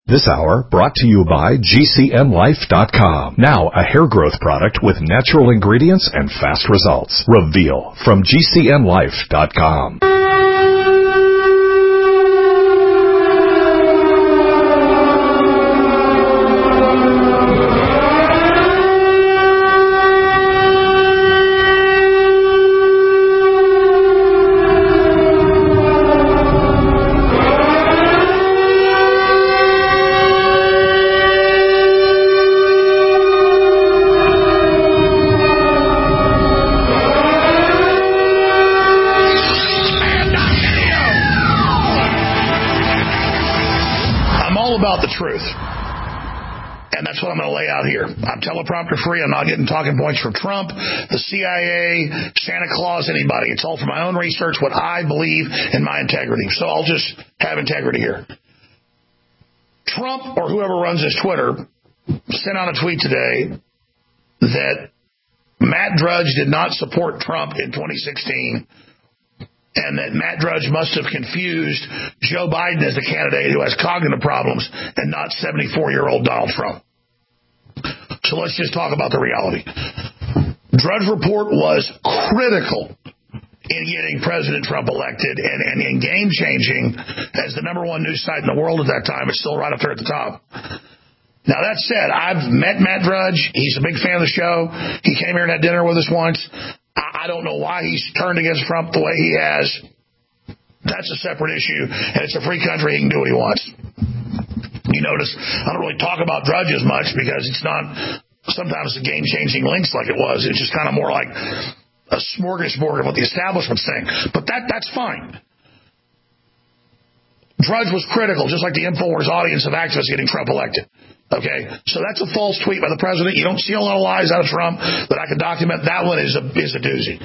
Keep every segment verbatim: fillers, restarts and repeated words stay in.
This hour brought to you by G C N Life dot com. Now a hair growth product with natural ingredients and fast results. Reveal from G C N Life dot com. Truth. And that's what I'm going to lay out here. I'm teleprompter free. I'm not getting talking points from Trump, the C I A, Santa Claus, anybody. It's all from my own research, what I believe in my integrity. So I'll just have integrity here. Trump, or whoever runs his Twitter, sent out a tweet today that Matt Drudge did not support Trump in twenty sixteen, and that Matt Drudge must have confused Joe Biden as the candidate who has cognitive problems and not seventy-four-year-old Donald Trump. So let's just talk about the reality. Drudge Report was critical in getting President Trump elected and, and, and game-changing as the number one news site in the world at that time. It's still right up there at the top. Now, that said, I've met Matt Drudge. He's a big fan of the show. He came here and had dinner with us once. I don't know why he's turned against Trump the way he has. That's a separate issue, and it's a free country. He can do what he wants. You notice I don't really talk about Drudge as much because it's not sometimes the game-changing links like it was. It's just kind of more like a smorgasbord of what the establishment's saying. But that that's fine. Drudge was critical, just like the InfoWars audience of activists getting Trump elected. Okay, so that's a false tweet by the president. You don't see a lot of lies out of Trump that I can document. That one is a is a doozy.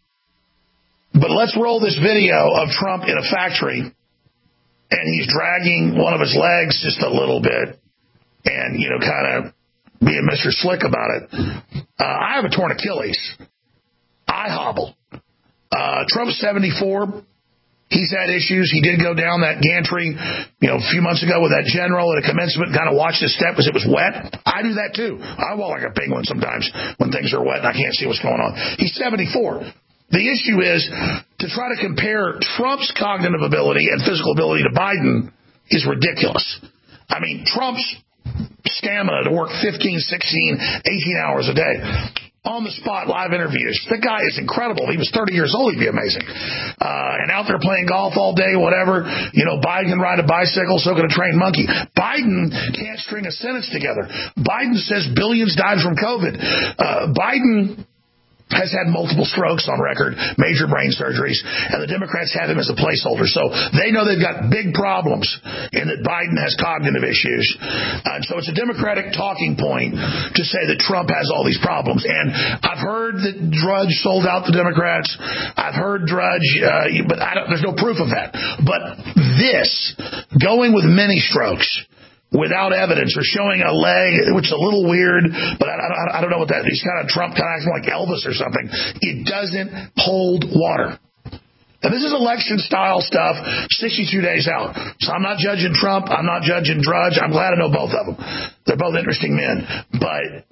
But let's roll this video of Trump in a factory, and he's dragging one of his legs just a little bit, and you know, kind of being Mister Slick about it. Uh, I have a torn Achilles. I hobble. Uh, Trump's seventy-four. He's had issues. He did go down that gantry, you know, a few months ago with that general at a commencement, kind of watched his step because it was wet. I do that too. I walk like a penguin sometimes when things are wet and I can't see what's going on. He's seventy-four. The issue is to try to compare Trump's cognitive ability and physical ability to Biden is ridiculous. I mean, Trump's stamina to work fifteen, sixteen, eighteen hours a day. On the spot, live interviews. The guy is incredible. If he was thirty years old, he'd be amazing. Uh, and out there playing golf all day, whatever. You know, Biden can ride a bicycle, so can a trained monkey. Biden can't string a sentence together. Biden says billions died from COVID. Uh, Biden has had multiple strokes on record, major brain surgeries, and the Democrats have him as a placeholder. So they know they've got big problems in that Biden has cognitive issues. Uh, and so it's a Democratic talking point to say that Trump has all these problems. And I've heard that Drudge sold out the Democrats. I've heard Drudge, uh, but I don't, there's no proof of that. But this, going with many strokes, without evidence, or showing a leg, which is a little weird, but I, I, I don't know what that is. He's kind of Trump, kind of acting like Elvis or something. It doesn't hold water. Now, this is election-style stuff, sixty-two days out. So I'm not judging Trump. I'm not judging Drudge. I'm glad I know both of them. They're both interesting men. But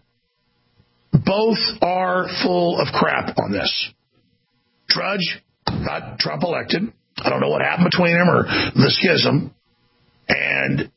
both are full of crap on this. Drudge got Trump elected. I don't know what happened between him or the schism. And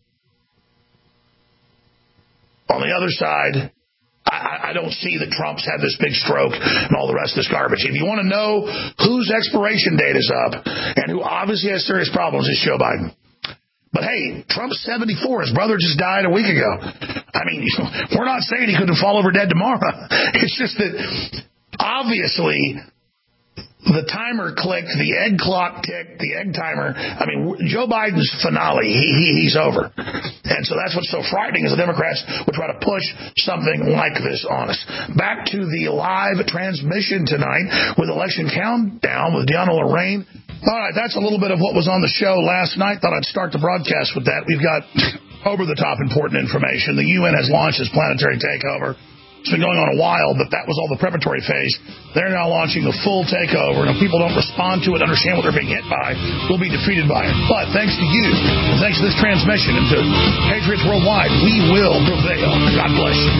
on the other side, I, I don't see that Trump's had this big stroke and all the rest of this garbage. If you want to know whose expiration date is up and who obviously has serious problems, it's Joe Biden. But hey, Trump's seventy-four. His brother just died a week ago. I mean, we're not saying he couldn't fall over dead tomorrow. It's just that obviously the timer clicked, the egg clock ticked, the egg timer. I mean, Joe Biden's finale. He, he he's over. And so that's what's so frightening is the Democrats would try to push something like this on us. Back to the live transmission tonight with Election Countdown with Deanna Lorraine. All right, that's a little bit of what was on the show last night. Thought I'd start the broadcast with that. We've got over-the-top important information. The U N has launched its planetary takeover. It's been going on a while, but that was all the preparatory phase. They're now launching the full takeover, and if people don't respond to it, understand what they're being hit by, we'll be defeated by it. But thanks to you, and thanks to this transmission, and to Patriots Worldwide, we will prevail. God bless you.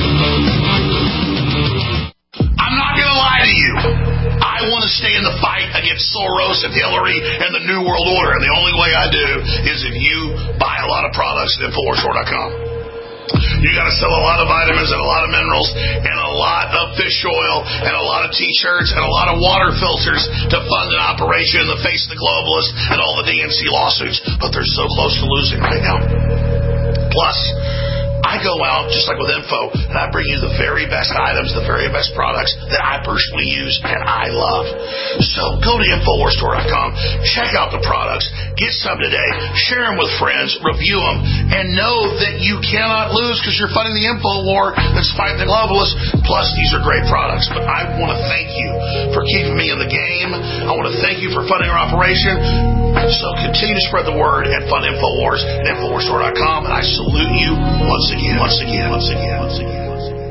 I'm not going to lie to you. I want to stay in the fight against Soros and Hillary and the New World Order, and the only way I do is if you buy a lot of products at Infowars Store dot com. You got to sell a lot of vitamins and a lot of minerals and a lot of fish oil and a lot of T-shirts and a lot of water filters to fund an operation in the face of the globalists and all the D N C lawsuits. But they're so close to losing right now. Plus, I go out, just like with Info, and I bring you the very best items, the very best products that I personally use and I love. So go to Infowars Store dot com, check out the products, get some today, share them with friends, review them, and know that you cannot lose because you're fighting the info war that's fighting the globalists. Plus, these are great products. But I want to thank you for keeping me in the game. I want to thank you for funding our operation. So continue to spread the word and fund InfoWars at Infowars Store dot com, and I salute you once again, once again, once again, once again, once again.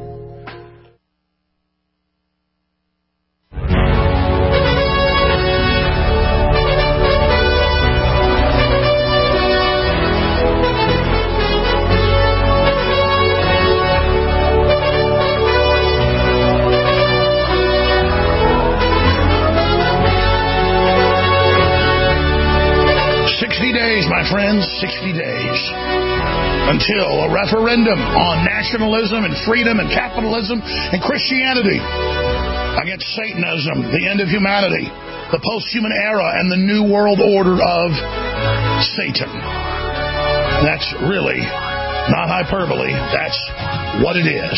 sixty days, my friends, sixty days. Until a referendum on nationalism and freedom and capitalism and Christianity against Satanism, the end of humanity, the post-human era, and the new world order of Satan. That's really not hyperbole. That's what it is.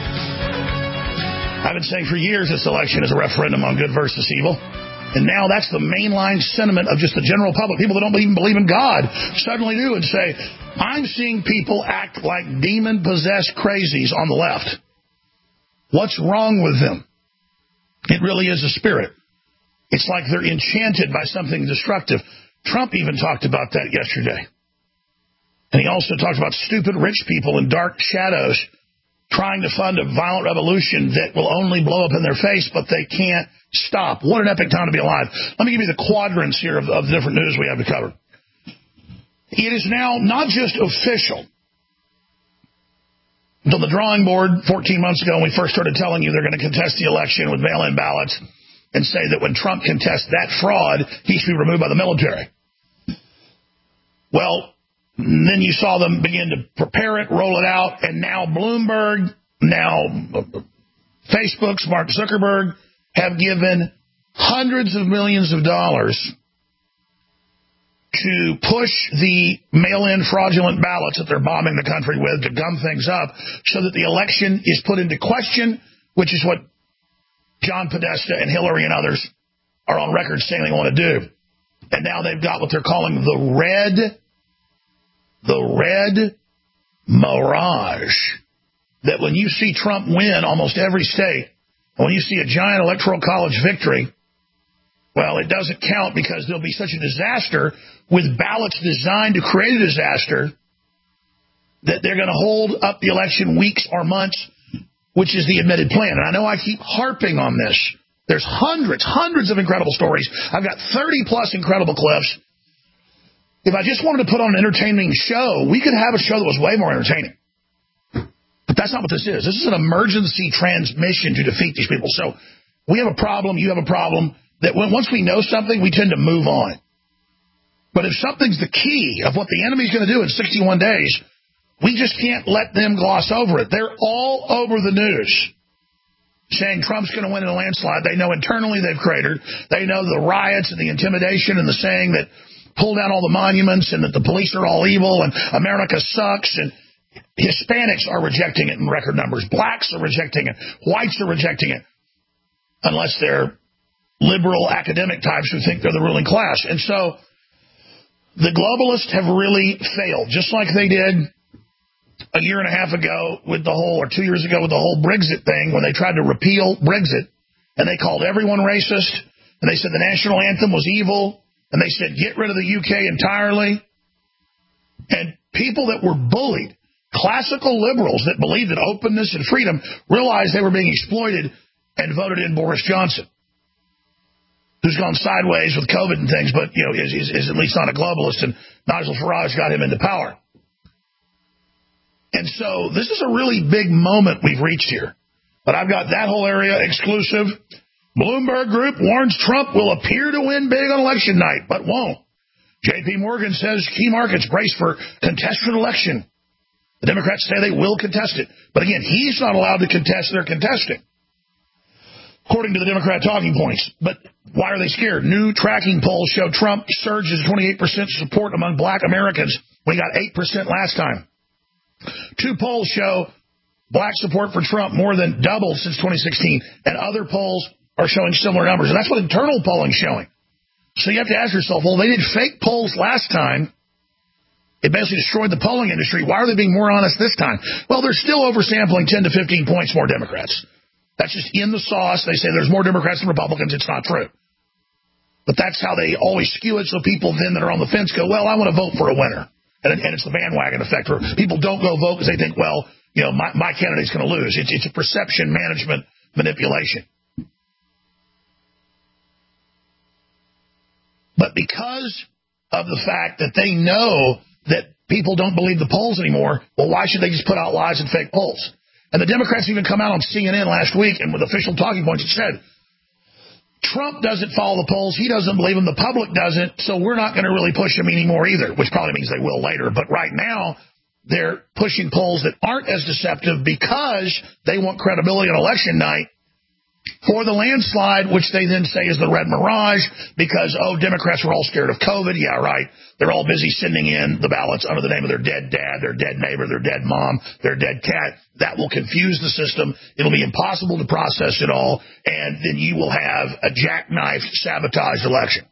I've been saying for years this election is a referendum on good versus evil. And now that's the mainline sentiment of just the general public. People that don't even believe in God suddenly do and say, I'm seeing people act like demon-possessed crazies on the left. What's wrong with them? It really is a spirit. It's like they're enchanted by something destructive. Trump even talked about that yesterday. And he also talked about stupid rich people in dark shadows trying to fund a violent revolution that will only blow up in their face, but they can't stop. What an epic time to be alive. Let me give you the quadrants here of, of the different news we have to cover. It is now not just official. Until the drawing board fourteen months ago when we first started telling you they're going to contest the election with mail-in ballots and say that when Trump contests that fraud, he should be removed by the military. Well, then you saw them begin to prepare it, roll it out, and now Bloomberg, now Facebook's Mark Zuckerberg have given hundreds of millions of dollars to push the mail-in fraudulent ballots that they're bombing the country with to gum things up so that the election is put into question, which is what John Podesta and Hillary and others are on record saying they want to do. And now they've got what they're calling the red, the red mirage. That when you see Trump win almost every state, when you see a giant electoral college victory, well, it doesn't count because there'll be such a disaster with ballots designed to create a disaster that they're going to hold up the election weeks or months, which is the admitted plan. And I know I keep harping on this. There's hundreds, hundreds of incredible stories. I've got thirty-plus incredible clips. If I just wanted to put on an entertaining show, we could have a show that was way more entertaining. But that's not what this is. This is an emergency transmission to defeat these people. So we have a problem, you have a problem, that when, once we know something, we tend to move on. But if something's the key of what the enemy's going to do in sixty-one days, we just can't let them gloss over it. They're all over the news saying Trump's going to win in a landslide. They know internally they've cratered. They know the riots and the intimidation and the saying that pull down all the monuments and that the police are all evil and America sucks. And Hispanics are rejecting it in record numbers. Blacks are rejecting it. Whites are rejecting it. Unless they're liberal academic types who think they're the ruling class. And so the globalists have really failed, just like they did a year and a half ago with the whole, or two years ago with the whole Brexit thing when they tried to repeal Brexit and they called everyone racist and they said the national anthem was evil and they said get rid of the U K entirely. And people that were bullied Classical liberals that believed in openness and freedom realized they were being exploited and voted in Boris Johnson, who's gone sideways with COVID and things, but you know is, is, is at least not a globalist, and Nigel Farage got him into power. And so this is a really big moment we've reached here. But I've got that whole area exclusive. Bloomberg Group warns Trump will appear to win big on election night, but won't. J P Morgan says key markets brace for contested election. The Democrats say they will contest it. But again, he's not allowed to contest their contesting, according to the Democrat talking points. But why are they scared? New tracking polls show Trump surges to twenty-eight percent support among black Americans when he got eight percent last time. Two polls show black support for Trump more than doubled since twenty sixteen, and other polls are showing similar numbers. And that's what internal polling is showing. So you have to ask yourself, well, they did fake polls last time. It basically destroyed the polling industry. Why are they being more honest this time? Well, they're still oversampling ten to fifteen points more Democrats. That's just in the sauce. They say there's more Democrats than Republicans. It's not true. But that's how they always skew it, so people then that are on the fence go, well, I want to vote for a winner. And, and it's the bandwagon effect where people don't go vote because they think, well, you know, my, my candidate's going to lose. It's, it's a perception management manipulation. But because of the fact that they know that people don't believe the polls anymore, well, why should they just put out lies and fake polls? And the Democrats even come out on C N N last week and with official talking points, it said, Trump doesn't follow the polls. He doesn't believe them. The public doesn't. So we're not going to really push him anymore either, which probably means they will later. But right now, they're pushing polls that aren't as deceptive because they want credibility on election night for the landslide, which they then say is the red mirage because, oh, Democrats were all scared of COVID. Yeah, right. They're all busy sending in the ballots under the name of their dead dad, their dead neighbor, their dead mom, their dead cat. That will confuse the system. It'll be impossible to process it all, and then you will have a jackknifed, sabotaged election.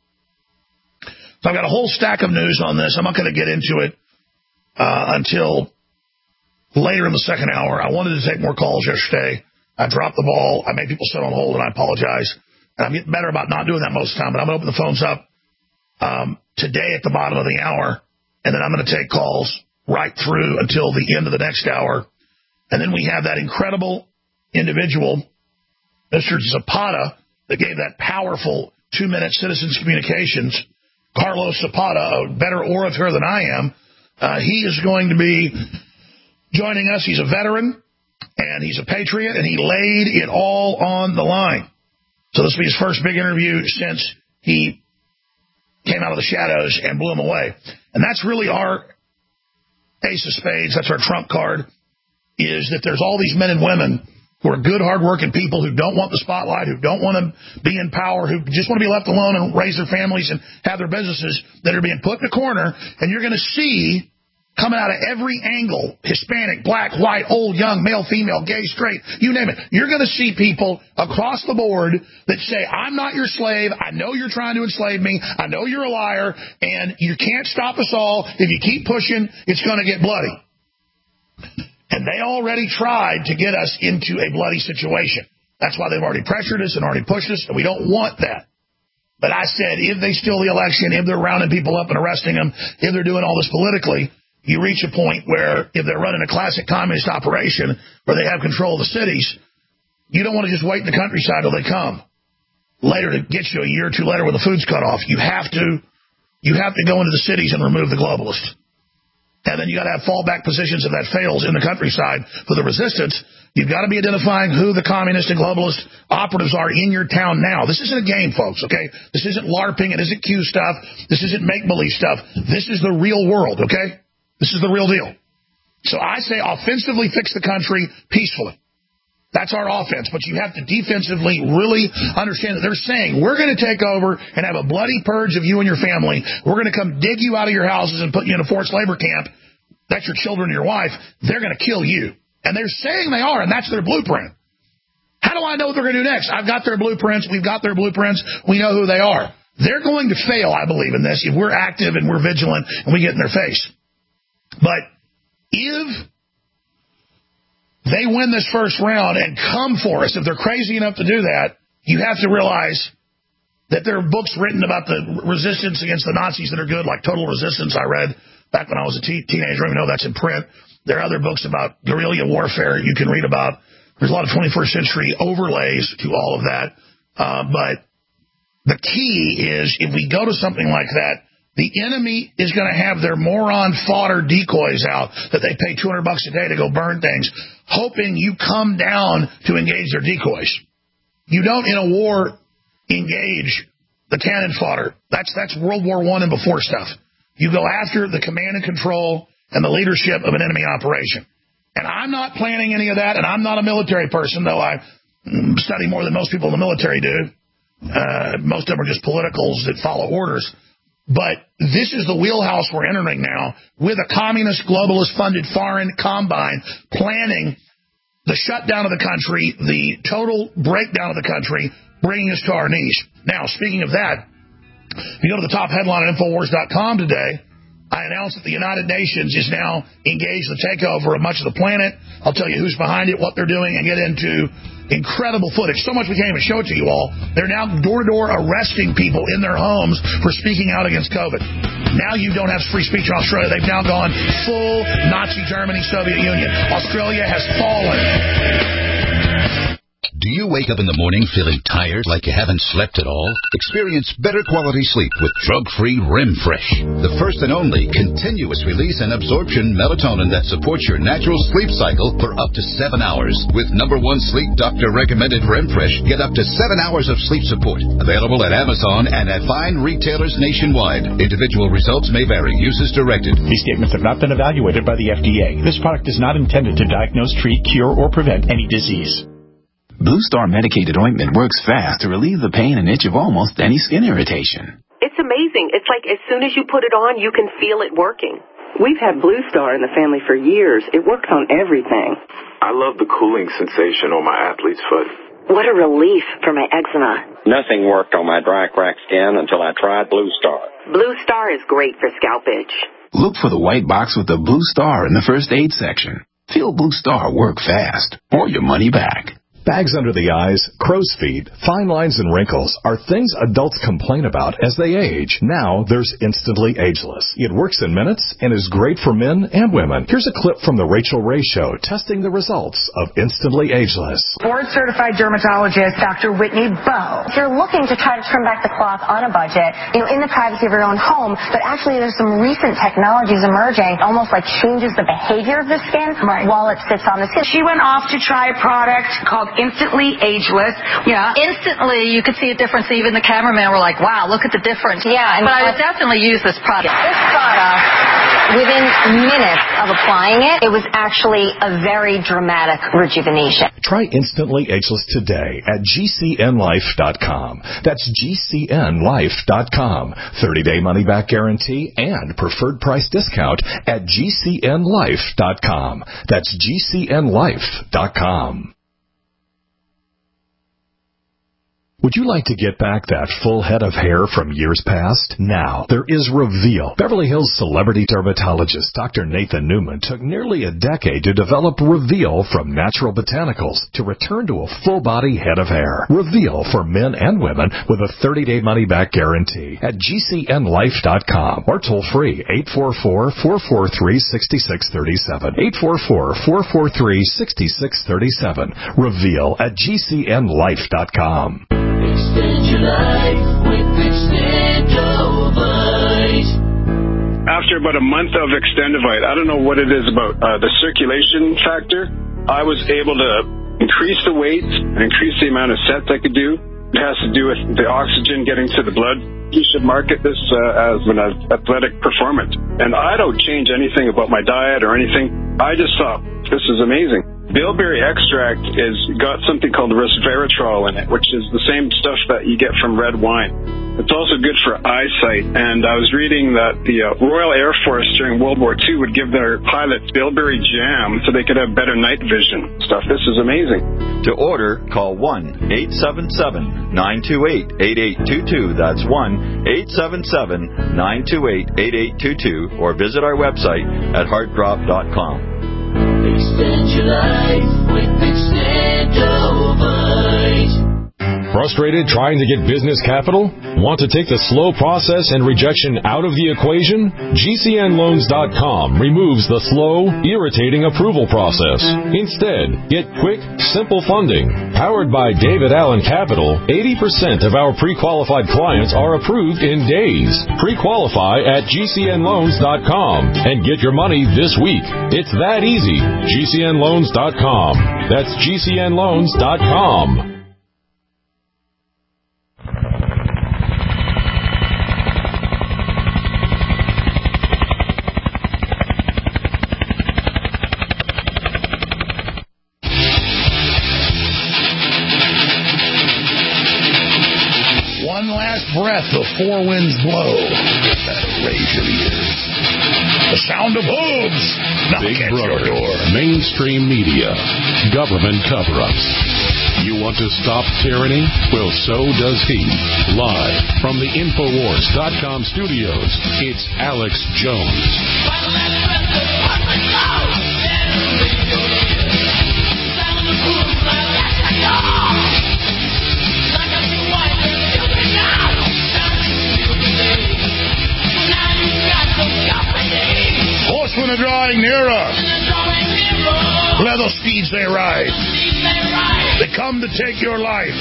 So I've got a whole stack of news on this. I'm not going to get into it uh, until later in the second hour. I wanted to take more calls yesterday. I dropped the ball. I made people sit on hold, and I apologize. And I'm getting better about not doing that most of the time, but I'm going to open the phones up um, today at the bottom of the hour, and then I'm going to take calls right through until the end of the next hour. And then we have that incredible individual, Mister Zapata, that gave that powerful two-minute citizens communications, Carlos Zapata, a better orator than I am. Uh, he is going to be joining us. He's a veteran. And he's a patriot, and he laid it all on the line. So this will be his first big interview since he came out of the shadows and blew him away. And that's really our ace of spades. That's our trump card, is that there's all these men and women who are good, hardworking people who don't want the spotlight, who don't want to be in power, who just want to be left alone and raise their families and have their businesses, that are being put in a corner. And you're going to see, coming out of every angle, Hispanic, black, white, old, young, male, female, gay, straight, you name it. You're going to see people across the board that say, I'm not your slave. I know you're trying to enslave me. I know you're a liar, and you can't stop us all. If you keep pushing, it's going to get bloody. And they already tried to get us into a bloody situation. That's why they've already pressured us and already pushed us, and we don't want that. But I said, if they steal the election, if they're rounding people up and arresting them, if they're doing all this politically, you reach a point where if they're running a classic communist operation where they have control of the cities, you don't want to just wait in the countryside till they come later to get you a year or two later when the food's cut off. You have to, you have to go into the cities and remove the globalists. And then you got to have fallback positions if that fails in the countryside for the resistance. You've got to be identifying who the communist and globalist operatives are in your town now. This isn't a game, folks, okay? This isn't LARPing. It isn't Q stuff. This isn't make-believe stuff. This is the real world, okay? This is the real deal. So I say offensively fix the country peacefully. That's our offense. But you have to defensively really understand that they're saying, we're going to take over and have a bloody purge of you and your family. We're going to come dig you out of your houses and put you in a forced labor camp. That's your children and your wife. They're going to kill you. And they're saying they are, and that's their blueprint. How do I know what they're going to do next? I've got their blueprints. We've got their blueprints. We know who they are. They're going to fail, I believe, in this if we're active and we're vigilant and we get in their face. But if they win this first round and come for us, if they're crazy enough to do that, you have to realize that there are books written about the resistance against the Nazis that are good, like Total Resistance I read back when I was a te- teenager. I don't even know that's in print. There are other books about guerrilla warfare you can read about. There's a lot of twenty-first century overlays to all of that. Uh, but the key is if we go to something like that, the enemy is going to have their moron fodder decoys out that they pay two hundred bucks a day to go burn things, hoping you come down to engage their decoys. You don't, in a war, engage the cannon fodder. That's that's World War One and before stuff. You go after the command and control and the leadership of an enemy operation. And I'm not planning any of that, and I'm not a military person, though I study more than most people in the military do. Uh, most of them are just politicals that follow orders. But this is the wheelhouse we're entering now with a communist, globalist-funded foreign combine planning the shutdown of the country, the total breakdown of the country, bringing us to our knees. Now, speaking of that, if you go to the top headline at Infowars dot com today, I announced that the United Nations is now engaged in the takeover of much of the planet. I'll tell you who's behind it, what they're doing, and get into incredible footage. So much we can't even show it to you all. They're now door-to-door arresting people in their homes for speaking out against COVID. Now you don't have free speech in Australia. They've now gone full Nazi Germany, Soviet Union. Australia has fallen. Do you wake up in the morning feeling tired, like you haven't slept at all? Experience better quality sleep with drug-free REM-Fresh, the first and only continuous release and absorption melatonin that supports your natural sleep cycle for up to seven hours. With number one sleep doctor recommended REM-Fresh, get up to seven hours of sleep support. Available at Amazon and at fine retailers nationwide. Individual results may vary. Use as directed. These statements have not been evaluated by the F D A. This product is not intended to diagnose, treat, cure, or prevent any disease. Blue Star medicated ointment works fast to relieve the pain and itch of almost any skin irritation. It's amazing. It's like as soon as you put it on, you can feel it working. We've had Blue Star in the family for years. It works on everything. I love the cooling sensation on my athlete's foot. What a relief for my eczema. Nothing worked on my dry, cracked skin until I tried Blue Star. Blue Star is great for scalp itch. Look for the white box with the Blue Star in the first aid section. Feel Blue Star work fast, or your money back. Bags under the eyes, crow's feet, fine lines, and wrinkles are things adults complain about as they age. Now there's Instantly Ageless. It works in minutes and is great for men and women. Here's a clip from the Rachel Ray Show testing the results of Instantly Ageless. Board-certified dermatologist Doctor Whitney Bowe. If you're looking to try to turn back the clock on a budget, you know, in the privacy of your own home, but actually there's some recent technologies emerging, almost like changes the behavior of the skin right. while it sits on the skin. She went off to try a product called Instantly Ageless. Yeah, instantly you could see a difference. Even the cameramen were like, wow, look at the difference. Yeah. And but I would definitely use this product. This product, within minutes of applying it, it was actually a very dramatic rejuvenation. Try Instantly Ageless today at G C N life dot com. That's G C N life dot com. thirty-day money-back guarantee and preferred price discount at G C N life dot com. That's G C N life dot com. Would you like to get back that full head of hair from years past? Now, there is Reveal. Beverly Hills celebrity dermatologist Doctor Nathan Newman took nearly a decade to develop Reveal from natural botanicals to return to a full-body head of hair. Reveal for men and women with a thirty-day money-back guarantee at G C N life dot com or toll-free eight four four, four four three, six six three seven. eight four four, four four three, six six three seven. Reveal at G C N life dot com. Extend your life with Extendovite. After about a month of Extendovite, I don't know what it is about uh, the circulation factor, I was able to increase the weight and increase the amount of sets I could do. It has to do with the oxygen getting to the blood. You should market this uh, as an athletic performance. And I don't change anything about my diet or anything. I just thought, this is amazing. Bilberry extract is got something called resveratrol in it, which is the same stuff that you get from red wine. It's also good for eyesight, and I was reading that the uh, Royal Air Force during World War Two would give their pilots bilberry jam so they could have better night vision stuff. This is amazing. To order, call one eight seven seven, nine two eight, eight eight two two. That's one eight seven seven, nine two eight, eight eight two two, or visit our website at heartdrop dot com. Extend your life with Extendovite. Frustrated trying to get business capital? Want to take the slow process and rejection out of the equation? G C N loans dot com removes the slow, irritating approval process. Instead, get quick, simple funding. Powered by David Allen Capital, eighty percent of our pre-qualified clients are approved in days. Pre-qualify at G C N loans dot com and get your money this week. It's that easy. G C N loans dot com. That's G C N loans dot com. Breath, the four winds blow. That'll raise your ears. The sound of hooves knock at your door. Mainstream media, government cover-ups. You want to stop tyranny? Well, so does he. Live from the Infowars dot com studios, it's Alex Jones. Horsemen are drawing nearer. Leather steeds they ride. They come to take your life.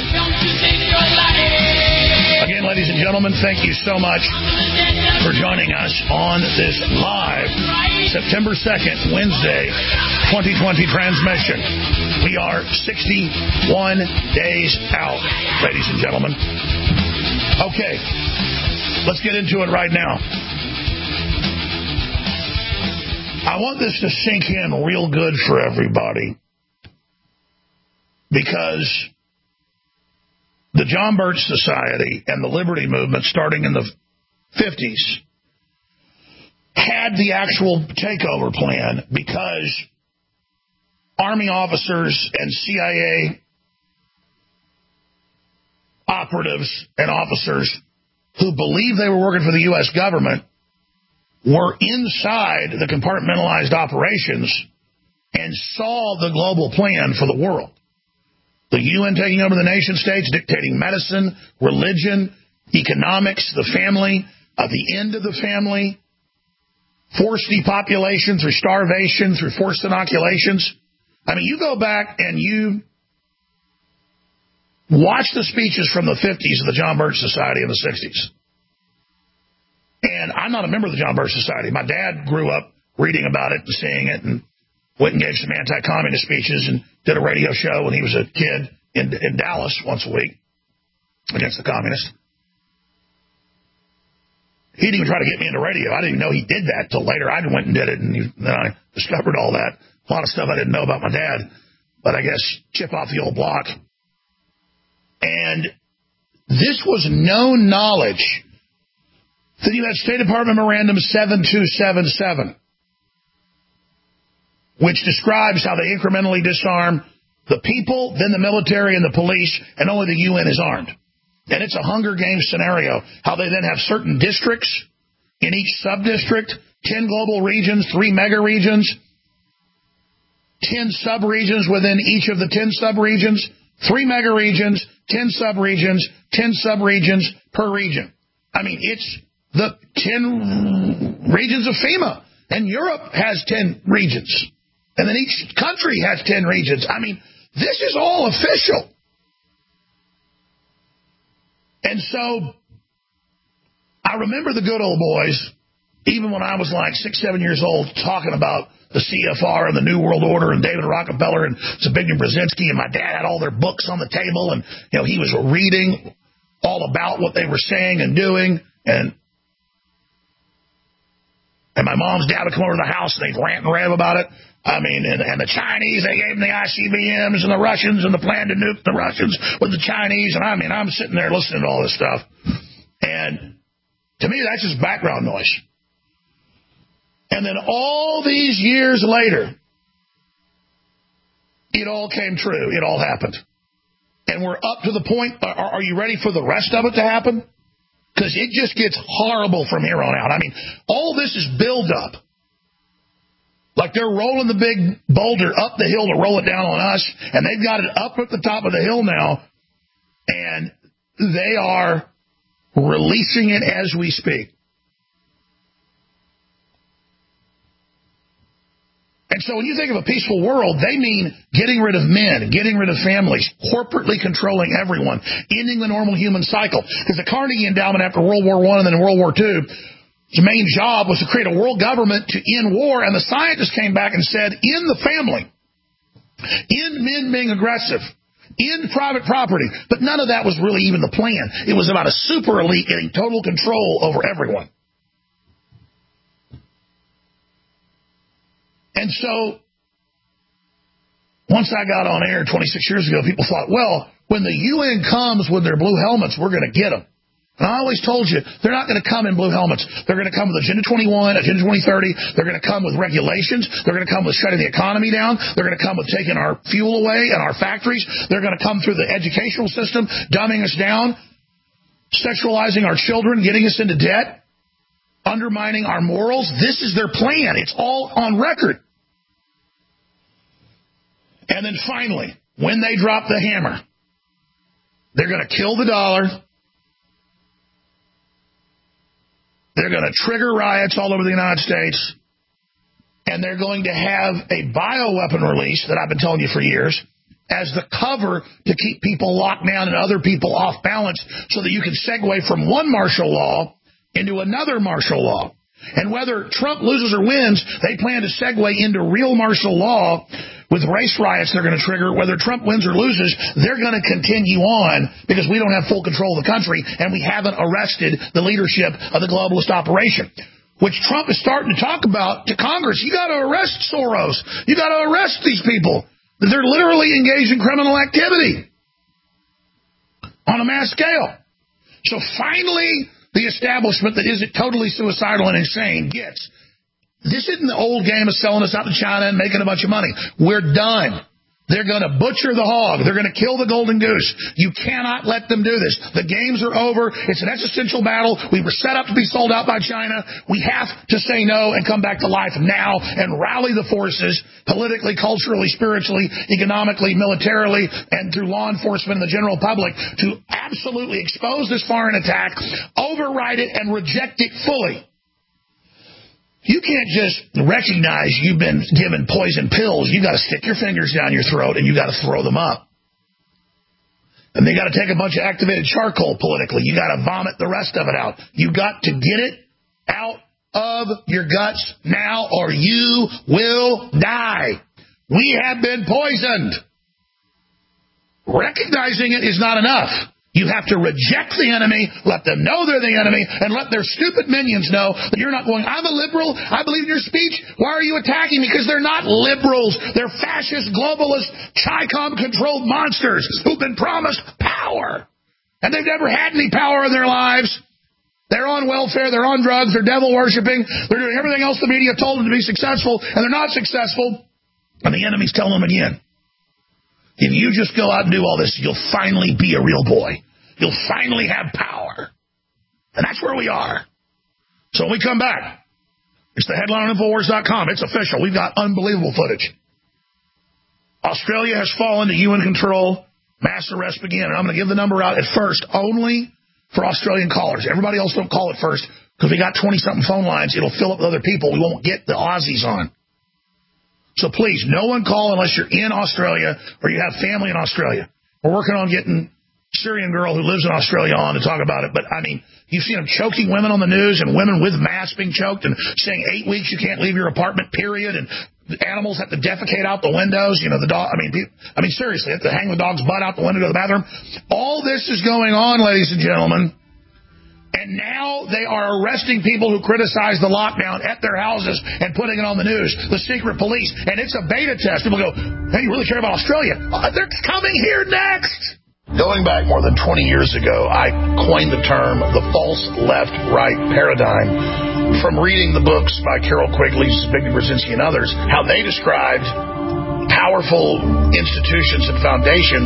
Again, ladies and gentlemen, thank you so much for joining us on this live September second, Wednesday, twenty twenty transmission. We are sixty-one days out, ladies and gentlemen. Okay, let's get into it right now. I want this to sink in real good for everybody, because the John Birch Society and the Liberty Movement, starting in the fifties, had the actual takeover plan because Army officers and C I A operatives and officers who believed they were working for the U S government were inside the compartmentalized operations and saw the global plan for the world. The U N taking over the nation states, dictating medicine, religion, economics, the family, uh, the end of the family, forced depopulation through starvation, through forced inoculations. I mean, you go back and you watch the speeches from the fifties of the John Birch Society in the sixties. And I'm not a member of the John Birch Society. My dad grew up reading about it and seeing it, and went and gave some anti-communist speeches and did a radio show when he was a kid in, in Dallas once a week against the communists. He didn't even try to get me into radio. I didn't even know he did that till later. I went and did it, and he, then I discovered all that. A lot of stuff I didn't know about my dad, but I guess chip off the old block. And this was known knowledge. Then you have State Department Memorandum seven two seven seven, which describes how they incrementally disarm the people, then the military and the police, and only the U N is armed. And it's a Hunger Games scenario, how they then have certain districts in each sub-district, ten global regions, three mega-regions, ten sub-regions within each of the ten sub-regions, three mega-regions, ten sub-regions, ten sub-regions per region. I mean, it's the ten regions of FEMA. And Europe has ten regions. And then each country has ten regions. I mean, this is all official. And so I remember the good old boys, even when I was like six, seven years old, talking about the C F R and the New World Order and David Rockefeller and Zbigniew Brzezinski, and my dad had all their books on the table, and you know he was reading all about what they were saying and doing, and and my mom's dad would come over to the house and they'd rant and rave about it. I mean, and, and the Chinese, they gave them the I C B Ms, and the Russians, and the plan to nuke the Russians with the Chinese. And I mean, I'm sitting there listening to all this stuff. And to me, that's just background noise. And then all these years later, it all came true. It all happened. And we're up to the point, are, are you ready for the rest of it to happen? Because it just gets horrible from here on out. I mean, all this is build up. Like they're rolling the big boulder up the hill to roll it down on us, and they've got it up at the top of the hill now. And they are releasing it as we speak. And so when you think of a peaceful world, they mean getting rid of men, getting rid of families, corporately controlling everyone, ending the normal human cycle. Because the Carnegie Endowment after World War One and then World War Two, its main job was to create a world government to end war. And the scientists came back and said, in the family, end men being aggressive, end private property. But none of that was really even the plan. It was about a super elite getting total control over everyone. And so, once I got on air twenty-six years ago, people thought, well, when the U N comes with their blue helmets, we're going to get them. And I always told you, they're not going to come in blue helmets. They're going to come with Agenda twenty-one, Agenda twenty thirty. They're going to come with regulations. They're going to come with shutting the economy down. They're going to come with taking our fuel away and our factories. They're going to come through the educational system, dumbing us down, sexualizing our children, getting us into debt, undermining our morals. This is their plan. It's all on record. And then finally, when they drop the hammer, they're going to kill the dollar. They're going to trigger riots all over the United States. And they're going to have a bioweapon release that I've been telling you for years as the cover to keep people locked down and other people off balance so that you can segue from one martial law into another martial law. And whether Trump loses or wins, they plan to segue into real martial law with race riots they're going to trigger. Whether Trump wins or loses, they're going to continue on because we don't have full control of the country and we haven't arrested the leadership of the globalist operation, which Trump is starting to talk about to Congress. You got to arrest Soros. You got to arrest these people. They're literally engaged in criminal activity on a mass scale. So finally, the establishment that isn't totally suicidal and insane gets. This isn't the old game of selling us out to China and making a bunch of money. We're done. They're going to butcher the hog. They're going to kill the golden goose. You cannot let them do this. The games are over. It's an existential battle. We were set up to be sold out by China. We have to say no and come back to life now and rally the forces politically, culturally, spiritually, economically, militarily, and through law enforcement and the general public to absolutely expose this foreign attack, override it, and reject it fully. You can't just recognize you've been given poison pills. You got to stick your fingers down your throat and you got to throw them up. And they got to take a bunch of activated charcoal politically. You got to vomit the rest of it out. You got to get it out of your guts now or you will die. We have been poisoned. Recognizing it is not enough. You have to reject the enemy, let them know they're the enemy, and let their stupid minions know that you're not going, I'm a liberal, I believe in your speech, why are you attacking me? Because they're not liberals. They're fascist, globalist, Chi-Com-controlled monsters who've been promised power. And they've never had any power in their lives. They're on welfare, they're on drugs, they're devil-worshipping, they're doing everything else the media told them to be successful, and they're not successful. And the enemy's telling them again. If you just go out and do all this, you'll finally be a real boy. You'll finally have power. And that's where we are. So when we come back, it's the headline on Infowars dot com. It's official. We've got unbelievable footage. Australia has fallen to U N control. Mass arrests begin. And I'm going to give the number out at first only for Australian callers. Everybody else don't call it first because we got twenty-something phone lines. It'll fill up with other people. We won't get the Aussies on. So please, no one call unless you're in Australia or you have family in Australia. We're working on getting Syrian girl who lives in Australia on to talk about it. But, I mean, you've seen them choking women on the news and women with masks being choked and saying eight weeks you can't leave your apartment, period. And animals have to defecate out the windows. You know, the dog, I mean, people, I mean, seriously, have to hang the dog's butt out the window to the bathroom. All this is going on, ladies and gentlemen. And now they are arresting people who criticize the lockdown at their houses and putting it on the news, the secret police. And it's a beta test. People go, hey, you really care about Australia? Uh, they're coming here next. Going back more than twenty years ago, I coined the term the false left-right paradigm from reading the books by Carol Quigley, Zbigniew Brzezinski, and others, how they described powerful institutions and foundations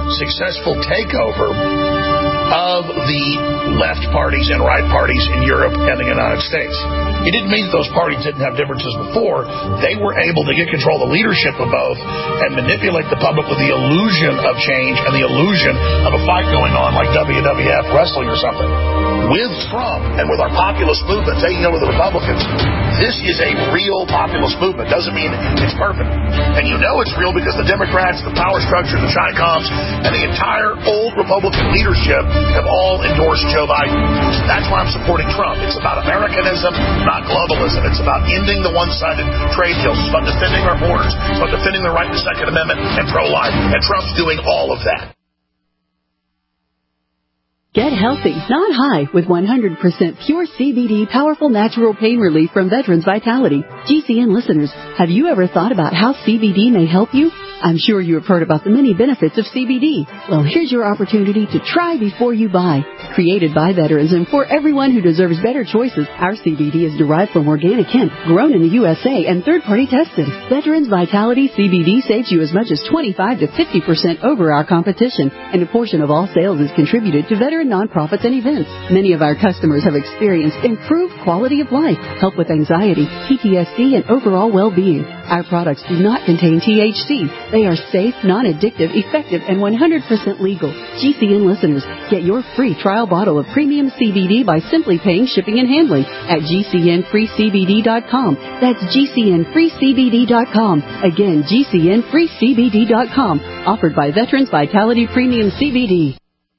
successful takeover of the left parties and right parties in Europe and the United States. It didn't mean that those parties didn't have differences before. They were able to get control of the leadership of both and manipulate the public with the illusion of change and the illusion of a fight going on like W W F wrestling or something. With Trump and with our populist movement taking over the Republicans, this is a real populist movement. Doesn't mean it's perfect. And you know it's real because the Democrats, the power structure, the Chi-Coms, and the entire old Republican leadership have all endorsed Joe Biden. That's why I'm supporting Trump. It's about Americanism, not globalism. It's about ending the one-sided trade deals. It's about defending our borders. It's about defending the right to Second Amendment and pro-life. And Trump's doing all of that. Get healthy, not high, with one hundred percent pure C B D powerful natural pain relief from Veterans Vitality. G C N listeners, have you ever thought about how C B D may help you? I'm sure you have heard about the many benefits of C B D. Well, here's your opportunity to try before you buy. Created by veterans and for everyone who deserves better choices, our C B D is derived from organic hemp, grown in the U S A and third-party tested. Veterans Vitality C B D saves you as much as twenty-five to fifty percent over our competition, and a portion of all sales is contributed to veteran nonprofits and events. Many of our customers have experienced improved quality of life, help with anxiety, P T S D, and overall well-being. Our products do not contain T H C. They are safe, non-addictive, effective, and one hundred percent legal. G C N listeners, get your free trial bottle of premium C B D by simply paying shipping and handling at G C N free C B D dot com. That's G C N free C B D dot com. Again, G C N free C B D dot com. Offered by Veterans Vitality Premium C B D.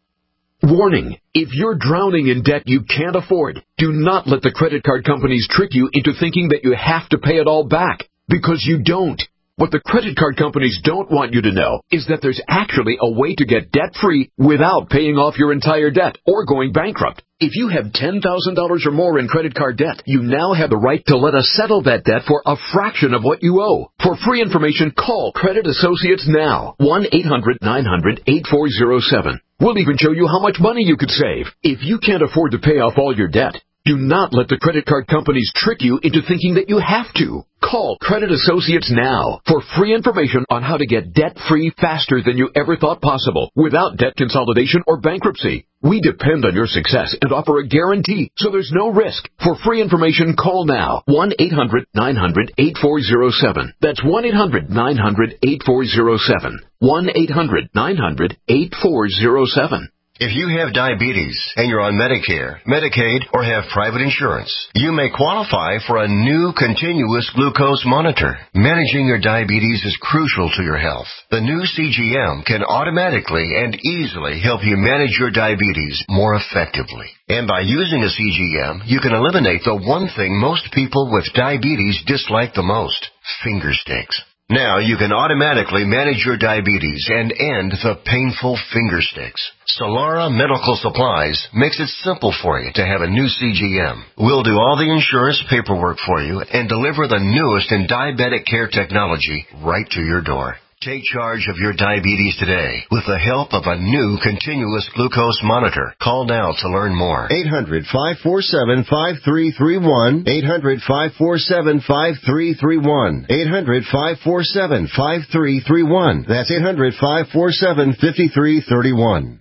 Warning, if you're drowning in debt you can't afford, do not let the credit card companies trick you into thinking that you have to pay it all back, because you don't. What the credit card companies don't want you to know is that there's actually a way to get debt-free without paying off your entire debt or going bankrupt. If you have ten thousand dollars or more in credit card debt, you now have the right to let us settle that debt for a fraction of what you owe. For free information, call Credit Associates now. one eight hundred nine hundred eight four zero seven. We'll even show you how much money you could save. If you can't afford to pay off all your debt, do not let the credit card companies trick you into thinking that you have to. Call Credit Associates now for free information on how to get debt-free faster than you ever thought possible without debt consolidation or bankruptcy. We depend on your success and offer a guarantee, so there's no risk. For free information, call now. one eight hundred nine hundred eight four zero seven. That's one eight hundred nine hundred eight four zero seven. one eight hundred nine hundred eight four zero seven. If you have diabetes and you're on Medicare, Medicaid, or have private insurance, you may qualify for a new continuous glucose monitor. Managing your diabetes is crucial to your health. The new C G M can automatically and easily help you manage your diabetes more effectively. And by using a C G M, you can eliminate the one thing most people with diabetes dislike the most: finger sticks. Now you can automatically manage your diabetes and end the painful finger sticks. Solara Medical Supplies makes it simple for you to have a new C G M. We'll do all the insurance paperwork for you and deliver the newest in diabetic care technology right to your door. Take charge of your diabetes today with the help of a new continuous glucose monitor. Call now to learn more. eight hundred five four seven five three three one. eight hundred five four seven five three three one. eight hundred five four seven five three three one. That's eight hundred five four seven five three three one.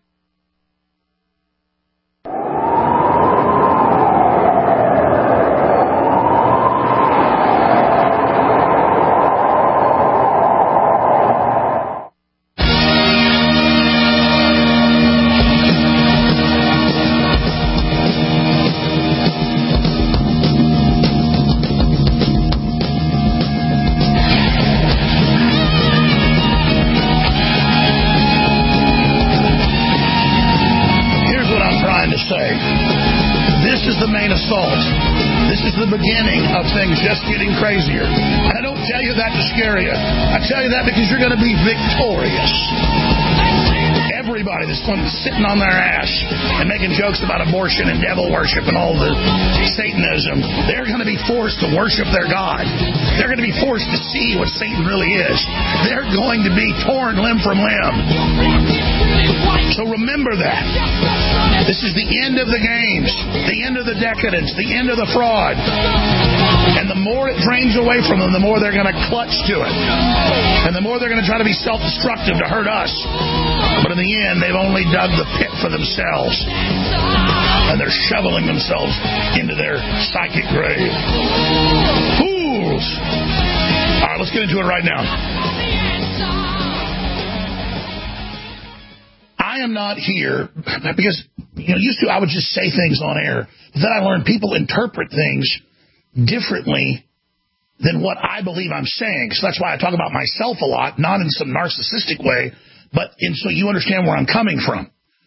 Just getting crazier. And I don't tell you that to scare you. I tell you that because you're going to be victorious. Everybody that's sitting on their ass and making jokes about abortion and devil worship and all the Satanism, they're going to be forced to worship their God. They're going to be forced to see what Satan really is. They're going to be torn limb from limb. So remember that. This is the end of the games, the end of the decadence, the end of the fraud. And the more it drains away from them, the more they're going to clutch to it. And the more they're going to try to be self-destructive to hurt us. But in the end, they've only dug the pit for themselves. And they're shoveling themselves into their psychic grave. Fools! All right, let's get into it right now. I am not here because, you know, used to I would just say things on air. Then I learned people interpret things differently than what I believe I'm saying. So that's why I talk about myself a lot, not in some narcissistic way, but in so you understand where I'm coming from.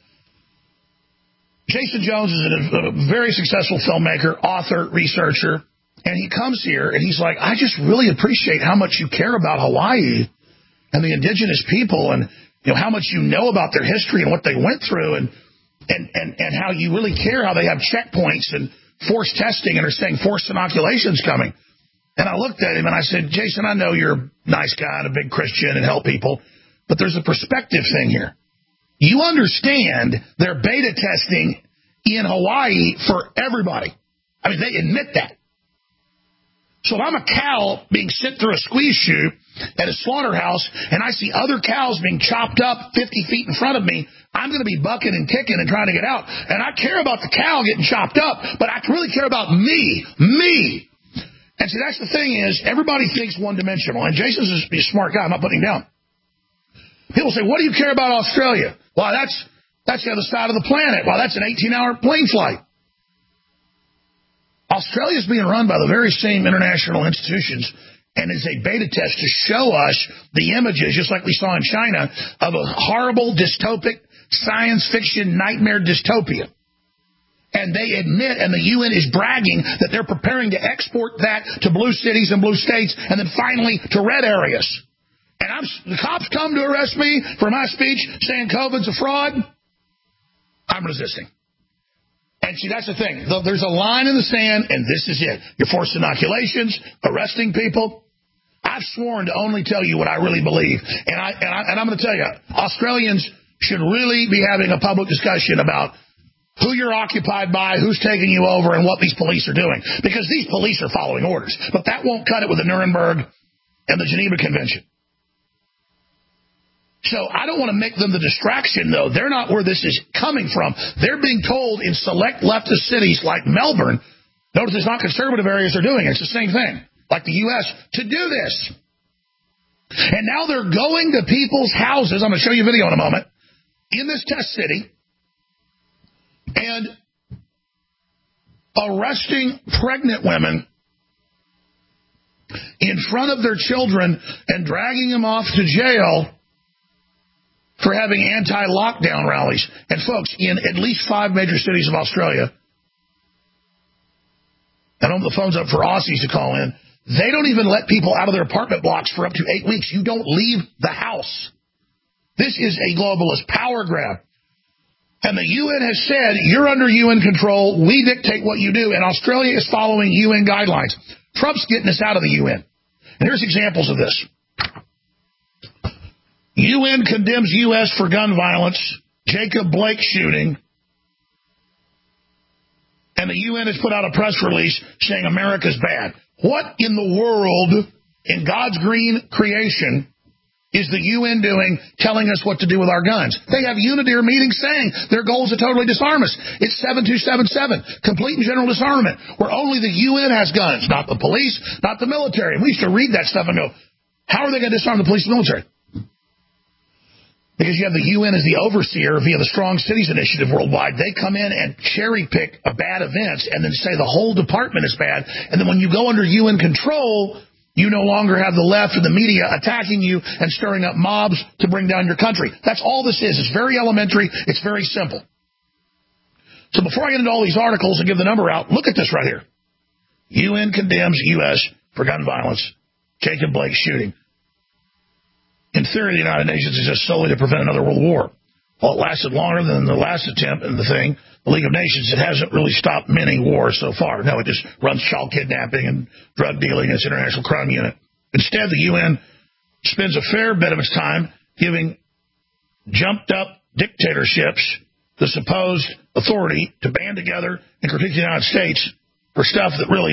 Jason Jones is a, a very successful filmmaker, author, researcher, and he comes here and he's like, I just really appreciate how much you care about Hawaii and the indigenous people and, you know, how much you know about their history and what they went through and, and, and, and how you really care how they have checkpoints and forced testing and are saying forced inoculations coming. And I looked at him and I said, Jason, I know you're a nice guy and a big Christian and help people, but there's a perspective thing here. You understand they're beta testing in Hawaii for everybody. I mean, they admit that. So if I'm a cow being sent through a squeeze chute at a slaughterhouse and I see other cows being chopped up fifty feet in front of me, I'm going to be bucking and kicking and trying to get out. And I care about the cow getting chopped up, but I really care about me, me. And see, that's the thing is, everybody thinks one-dimensional. And Jason's a smart guy. I'm not putting him down. People say, what do you care about Australia? Well, that's that's the other side of the planet. Well, that's an eighteen-hour plane flight. Australia is being run by the very same international institutions and is a beta test to show us the images, just like we saw in China, of a horrible, dystopic, science fiction nightmare dystopia. And they admit, and the U N is bragging, that they're preparing to export that to blue cities and blue states, and then finally to red areas. And I'm, the cops come to arrest me for my speech saying COVID's a fraud. I'm resisting. And see, that's the thing. There's a line in the sand, and this is it. You're forced inoculations, arresting people. I've sworn to only tell you what I really believe. And, I, and, I, and I'm going to tell you, Australians should really be having a public discussion about who you're occupied by, who's taking you over, and what these police are doing. Because these police are following orders. But that won't cut it with the Nuremberg and the Geneva Convention. So I don't want to make them the distraction, though. They're not where this is coming from. They're being told in select leftist cities like Melbourne, notice it's not conservative areas they're doing it. It's the same thing, like the U S, to do this. And now they're going to people's houses. I'm going to show you a video in a moment, in this test city, and arresting pregnant women in front of their children and dragging them off to jail for having anti-lockdown rallies. And folks, in at least five major cities of Australia, I don't have the phones up for Aussies to call in, they don't even let people out of their apartment blocks for up to eight weeks. You don't leave the house. This is a globalist power grab. And the U N has said, you're under U N control, we dictate what you do, and Australia is following U N guidelines. Trump's getting us out of the U N. And here's examples of this. U N condemns U S for gun violence, Jacob Blake shooting, and the U N has put out a press release saying America's bad. What in the world, in God's green creation, is the U N doing telling us what to do with our guns? They have Unity meetings saying their goal is to totally disarm us. It's seven two seven seven, complete and general disarmament, where only the U N has guns, not the police, not the military. And we used to read that stuff and go, how are they going to disarm the police and military? Because you have the U N as the overseer via the Strong Cities Initiative worldwide. They come in and cherry pick a bad events and then say the whole department is bad. And then when you go under U N control, you no longer have the left and the media attacking you and stirring up mobs to bring down your country. That's all this is. It's very elementary. It's very simple. So before I get into all these articles and give the number out, look at this right here. U N condemns U S for gun violence. Jacob Blake shooting. In theory, the United Nations is just solely to prevent another world war. Well, it lasted longer than the last attempt in the thing, the League of Nations. It hasn't really stopped many wars so far. No, it just runs child kidnapping and drug dealing in its International Crime Unit. Instead, the U N spends a fair bit of its time giving jumped-up dictatorships the supposed authority to band together and critique the United States for stuff that really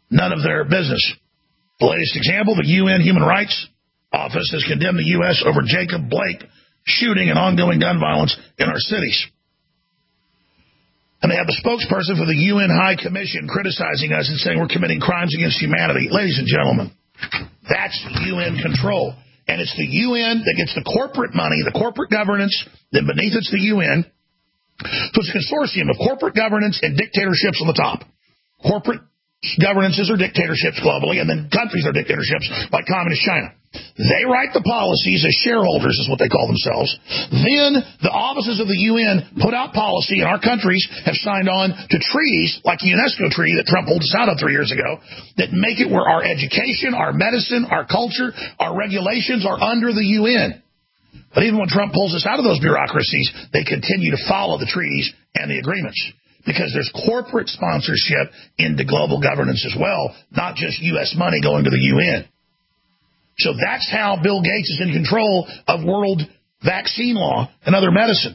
none of their business. The latest example, the U N Human Rights Office has condemned the U S over Jacob Blake shooting and ongoing gun violence in our cities. And they have the spokesperson for the U N High Commission criticizing us and saying we're committing crimes against humanity. Ladies and gentlemen, that's U N control. And it's the U N that gets the corporate money, the corporate governance, then beneath it's the U N. So it's a consortium of corporate governance and dictatorships on the top. Corporate governances are dictatorships globally, and then countries are dictatorships like Communist China. They write the policies as shareholders, is what they call themselves. Then the offices of the U N put out policy, and our countries have signed on to treaties, like the UNESCO treaty that Trump pulled us out of three years ago, that make it where our education, our medicine, our culture, our regulations are under the U N. But even when Trump pulls us out of those bureaucracies, they continue to follow the treaties and the agreements, because there's corporate sponsorship into global governance as well, not just U S money going to the U N. So that's how Bill Gates is in control of world vaccine law and other medicine.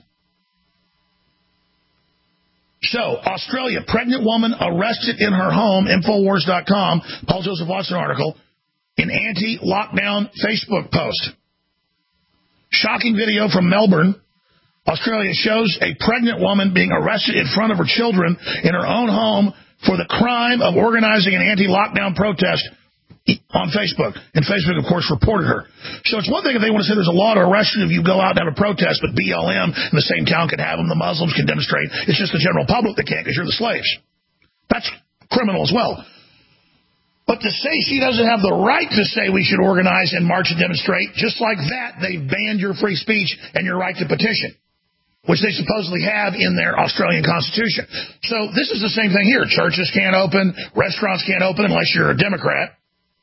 So, Australia, pregnant woman arrested in her home, Infowars dot com, Paul Joseph Watson article, in anti-lockdown Facebook post. Shocking video from Melbourne, Australia shows a pregnant woman being arrested in front of her children in her own home for the crime of organizing an anti-lockdown protest on Facebook. And Facebook, of course, reported her. So it's one thing if they want to say there's a law to arrest you if you go out and have a protest, but B L M in the same town can have them, the Muslims can demonstrate. It's just the general public that can't because you're the slaves. That's criminal as well. But to say she doesn't have the right to say we should organize and march and demonstrate, just like that, they banned your free speech and your right to petition, which they supposedly have in their Australian Constitution. So this is the same thing here. Churches can't open, restaurants can't open unless you're a Democrat.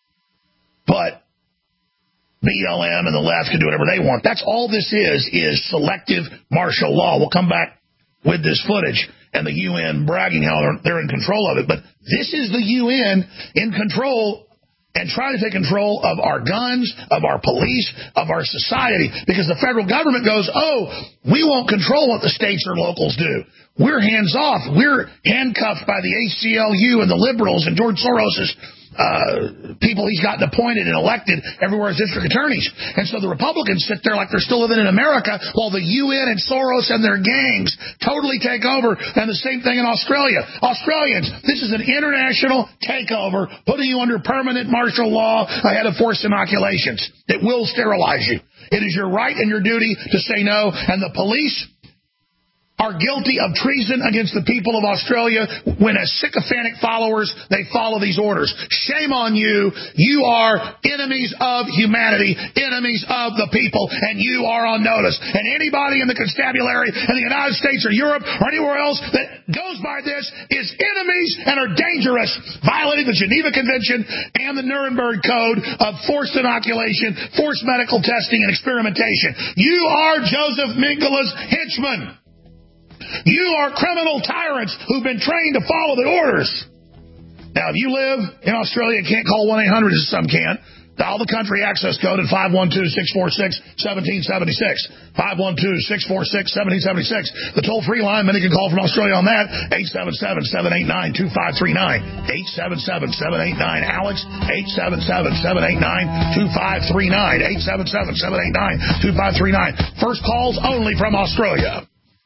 But B L M and the left can do whatever they want. That's all this is, is selective martial law. We'll come back with this footage and the U N bragging how they're, they're in control of it. But this is the U N in control and trying to take control of our guns, of our police, of our society, because the federal government goes, oh, we won't control what the states or locals do. We're hands off. We're handcuffed by the A C L U and the liberals and George Soros's uh, people he's gotten appointed and elected everywhere as district attorneys. And so the Republicans sit there like they're still living in America while the U N and Soros and their gangs totally take over. And the same thing in Australia. Australians, this is an international takeover, putting you under permanent martial law ahead of forced inoculations. It will sterilize you. It is your right and your duty to say no. And the police are guilty of treason against the people of Australia when, as sycophantic followers, they follow these orders. Shame on you. You are enemies of humanity, enemies of the people, and you are on notice. And anybody in the constabulary in the United States or Europe or anywhere else that goes by this is enemies and are dangerous, violating the Geneva Convention and the Nuremberg Code of forced inoculation, forced medical testing, and experimentation. You are Joseph Mengele's henchmen. You are criminal tyrants who've been trained to follow the orders. Now, if you live in Australia and can't call one eight hundred, as some can't, dial the country access code at five one two, six four six, one seven seven six. five one two, six four six, one seven seven six. The toll-free line, many can call from Australia on that, eight seven seven, seven eight nine, two five three nine. eight seven seven, seven eight nine, Alex. eight seven seven, seven eight nine, two five three nine. eight seven seven, seven eight nine, two five three nine. First calls only from Australia.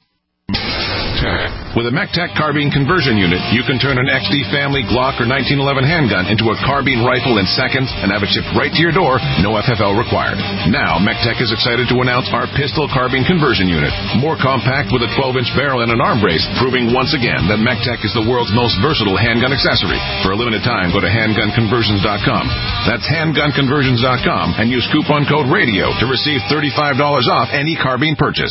With a MECTEC carbine conversion unit, you can turn an X D family Glock or nineteen eleven handgun into a carbine rifle in seconds and have it shipped right to your door, no F F L required. Now, MECTEC is excited to announce our pistol carbine conversion unit. More compact with a twelve inch barrel and an arm brace, proving once again that MECTEC is the world's most versatile handgun accessory. For a limited time, go to handgun conversions dot com. That's handgun conversions dot com and use coupon code RADIO to receive thirty-five dollars off any carbine purchase.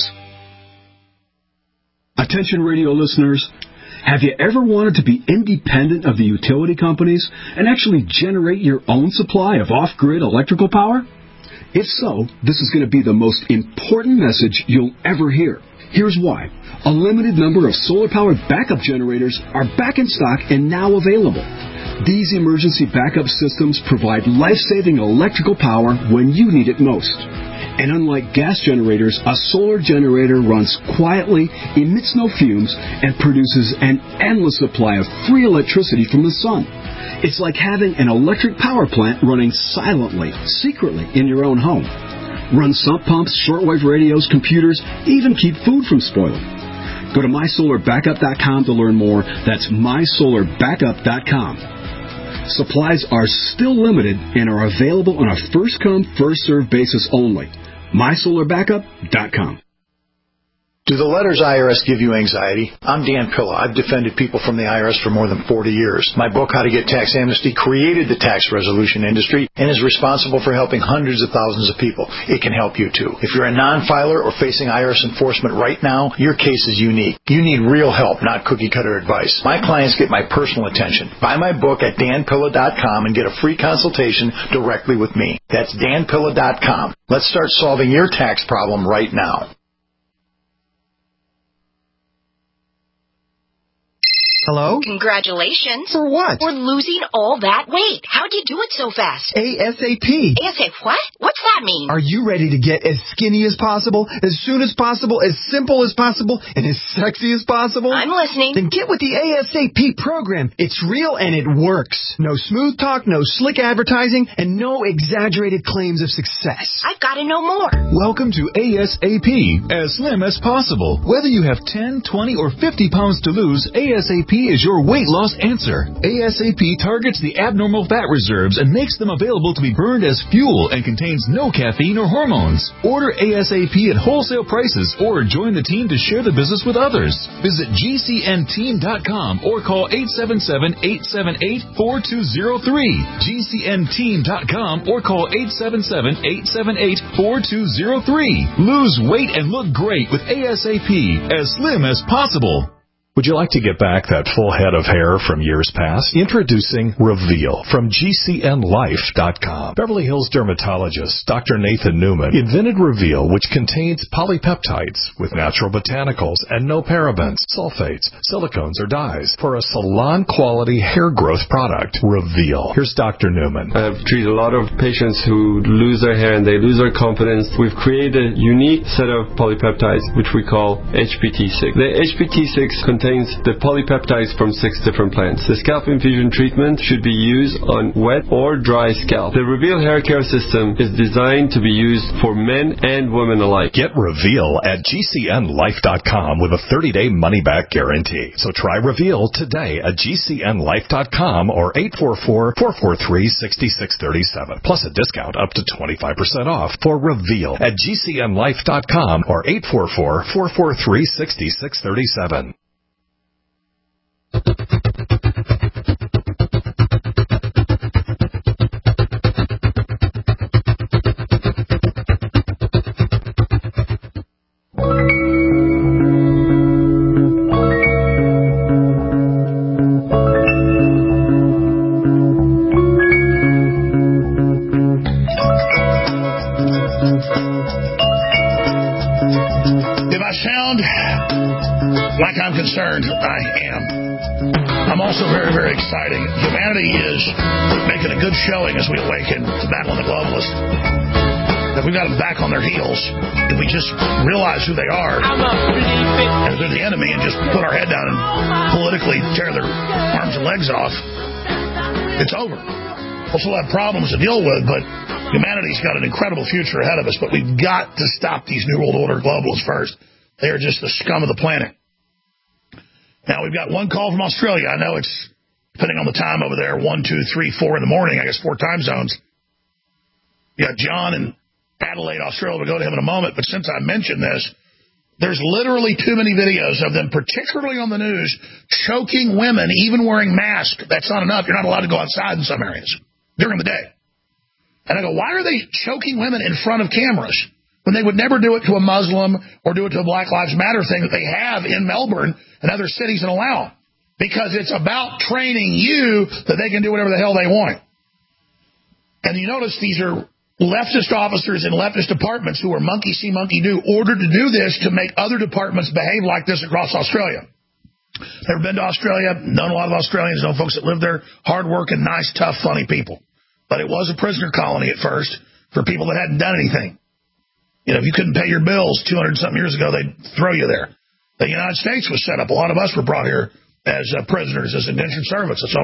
Attention radio listeners, have you ever wanted to be independent of the utility companies and actually generate your own supply of off-grid electrical power? If so, this is going to be the most important message you'll ever hear. Here's why. A limited number of solar-powered backup generators are back in stock and now available. These emergency backup systems provide life-saving electrical power when you need it most. And unlike gas generators, a solar generator runs quietly, emits no fumes, and produces an endless supply of free electricity from the sun. It's like having an electric power plant running silently, secretly in your own home. Run sump pumps, shortwave radios, computers, even keep food from spoiling. Go to my solar backup dot com to learn more. That's my solar backup dot com. Supplies are still limited and are available on a first-come, first-served basis only. my solar backup dot com. Do the letters I R S give you anxiety? I'm Dan Pilla. I've defended people from the I R S for more than forty years. My book, How to Get Tax Amnesty, created the tax resolution industry and is responsible for helping hundreds of thousands of people. It can help you, too. If you're a non-filer or facing I R S enforcement right now, your case is unique. You need real help, not cookie-cutter advice. My clients get my personal attention. Buy my book at dan pilla dot com and get a free consultation directly with me. That's dan pilla dot com. Let's start solving your tax problem right now. Hello? Congratulations. For what? For losing all that weight. How'd you do it so fast? ASAP. ASAP what? What's that mean? Are you ready to get as skinny as possible, as soon as possible, as simple as possible, and as sexy as possible? I'm listening. Then get with the ASAP program. It's real and it works. No smooth talk, no slick advertising, and no exaggerated claims of success. I've got to know more. Welcome to ASAP, as slim as possible. Whether you have ten, twenty, or fifty pounds to lose, ASAP is your weight loss answer. ASAP targets the abnormal fat reserves and makes them available to be burned as fuel and contains no caffeine or hormones. Order ASAP at wholesale prices or join the team to share the business with others. Visit G C N team dot com or call eight seven seven, eight seven eight, four two zero three. G C N team dot com or call eight seven seven, eight seven eight, four two zero three. Lose weight and look great with ASAP, as slim as possible. Would you like to get back that full head of hair from years past? Introducing Reveal from G C N life dot com. Beverly Hills dermatologist Doctor Nathan Newman invented Reveal, which contains polypeptides with natural botanicals and no parabens, sulfates, silicones, or dyes for a salon-quality hair growth product. Reveal. Here's Doctor Newman. I've treated a lot of patients who lose their hair and they lose their confidence. We've created a unique set of polypeptides, which we call H P T six. The H P T six contains contains the polypeptides from six different plants. The scalp infusion treatment should be used on wet or dry scalp. The Reveal hair care system is designed to be used for men and women alike. Get Reveal at G C N life dot com with a thirty-day money-back guarantee. So try Reveal today at G C N life dot com or eight four four, four four three, six six three seven. Plus a discount up to twenty-five percent off for Reveal at G C N life dot com or eight four four, four four three, six six three seven. If I sound like I'm concerned, I am. I'm also very, very excited. Humanity is making a good showing as we awaken to battle the globalists. That we've got them back on their heels if we just realize who they are. And they're the enemy and just put our head down and politically tear their arms and legs off. It's over. We'll still have problems to deal with, but humanity's got an incredible future ahead of us. But we've got to stop these New World Order globalists first. They are just the scum of the planet. Now, we've got one call from Australia. I know it's, depending on the time over there, one, two, three, four in the morning. I guess four time zones. You got John in Adelaide, Australia. We'll go to him in a moment. But since I mentioned this, there's literally too many videos of them, particularly on the news, choking women, even wearing masks. That's not enough. You're not allowed to go outside in some areas during the day. And I go, why are they choking women in front of cameras when they would never do it to a Muslim or do it to a Black Lives Matter thing that they have in Melbourne and other cities and allow? Because it's about training you that they can do whatever the hell they want. And you notice these are leftist officers in leftist departments who are monkey see, monkey do, ordered to do this to make other departments behave like this across Australia. Never been to Australia, known a lot of Australians, know folks that live there, hard-working, nice, tough, funny people. But it was a prisoner colony at first for people that hadn't done anything. You know, if you couldn't pay your bills two hundred something years ago, they'd throw you there. The United States was set up. A lot of us were brought here as uh, prisoners, as indentured servants. It's over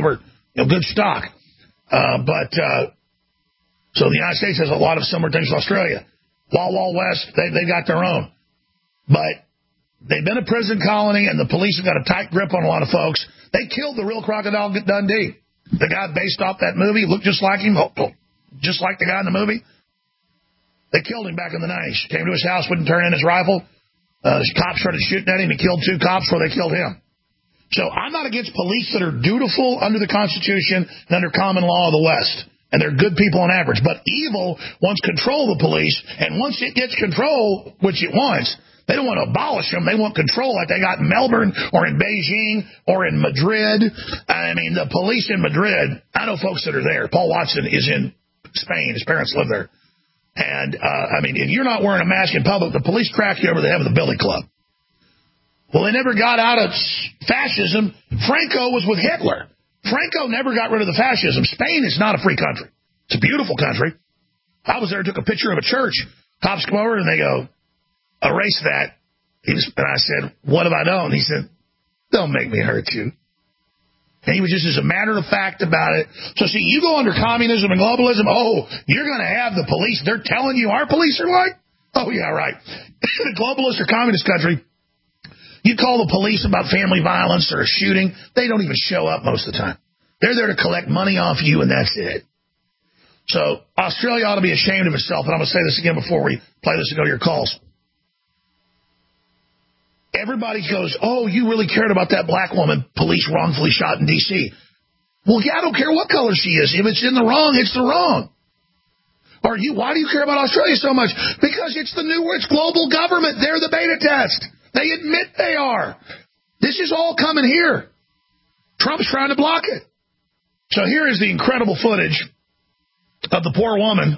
you know, good stock. Uh, but uh, so the United States has a lot of similar things to Australia. Wild Wild West, they they got their own, but they've been a prison colony, and the police have got a tight grip on a lot of folks. They killed the real Crocodile Dundee. The guy based off that movie looked just like him, just like the guy in the movie. They killed him back in the nineties. Came to his house, wouldn't turn in his rifle. Uh, the cops started shooting at him. He killed two cops before they killed him. So I'm not against police that are dutiful under the Constitution and under common law of the West. And they're good people on average. But evil wants control of the police. And once it gets control, which it wants, they don't want to abolish them. They want control like they got in Melbourne or in Beijing or in Madrid. I mean, the police in Madrid, I know folks that are there. Paul Watson is in Spain. His parents live there. And, uh, I mean, if you're not wearing a mask in public, the police crack you over the head with a billy club. Well, they never got out of fascism. Franco was with Hitler. Franco never got rid of the fascism. Spain is not a free country. It's a beautiful country. I was there and took a picture of a church. Cops come over and they go, erase that. He was, and I said, what have I done? He said, don't make me hurt you. And he was just as a matter of fact about it. So, see, you go under communism and globalism, oh, you're going to have the police. They're telling you our police are like, oh, yeah, right. In a globalist or communist country, you call the police about family violence or a shooting, they don't even show up most of the time. They're there to collect money off you, and that's it. So Australia ought to be ashamed of itself, and I'm going to say this again before we play this and go to your calls. Everybody goes, oh, you really cared about that black woman police wrongfully shot in D C Well, yeah, I don't care what color she is. If it's in the wrong, it's the wrong. Or you, why do you care about Australia so much? Because it's the new, it's global government. They're the beta test. They admit they are. This is all coming here. Trump's trying to block it. So here is the incredible footage of the poor woman.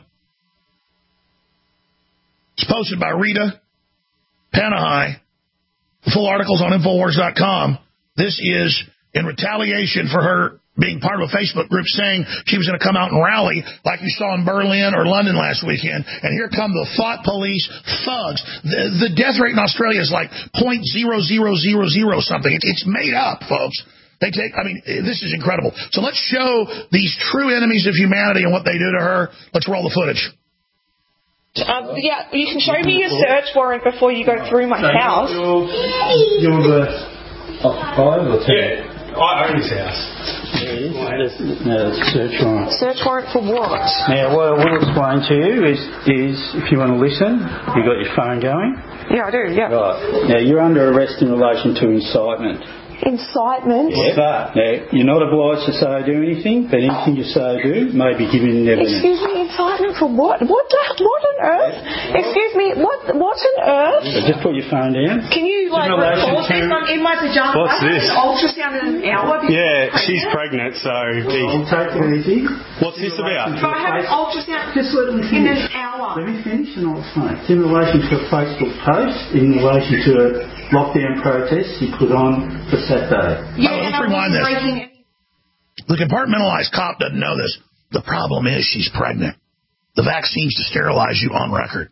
It's posted by Rita Panahai. The full article's on Infowars dot com. This is in retaliation for her being part of a Facebook group saying she was going to come out and rally like you saw in Berlin or London last weekend. And here come the thought police thugs. The, the death rate in Australia is like zero point zero zero zero zero something. It, it's made up, folks. They take, I mean, this is incredible. So let's show these true enemies of humanity and what they do to her. Let's roll the footage. Um, yeah, you can show me your search warrant before you go through my so house. You're, you're the oh, five or ten? Yeah. I own this house. No, search warrant. Search warrant for what? Now, what I will explain to you is, is if you want to listen, you got your phone going? Yeah, I do, yeah. Right. Now, you're under arrest in relation to incitement. Incitement? Yeah. But, now, you're not obliged to say or do anything, but anything you say or do may be given in evidence. Excuse me, incitement for what? What the, what on earth? Yeah. Excuse me, what what on earth? So just put your phone down. Can you, like, record this? I'm in my pyjamas. What's this? I have an ultrasound in an hour. Yeah, she's pregnant, so... I'll take it easy. What's this about? But I have an ultrasound just let me in an hour. Let me finish and I'll explain. It's in relation to a Facebook post, in relation to a lockdown protest you put on for Saturday. Yeah, oh, let's rewind this. The compartmentalized cop doesn't know this. The problem is she's pregnant. The vaccine's to sterilize you on record.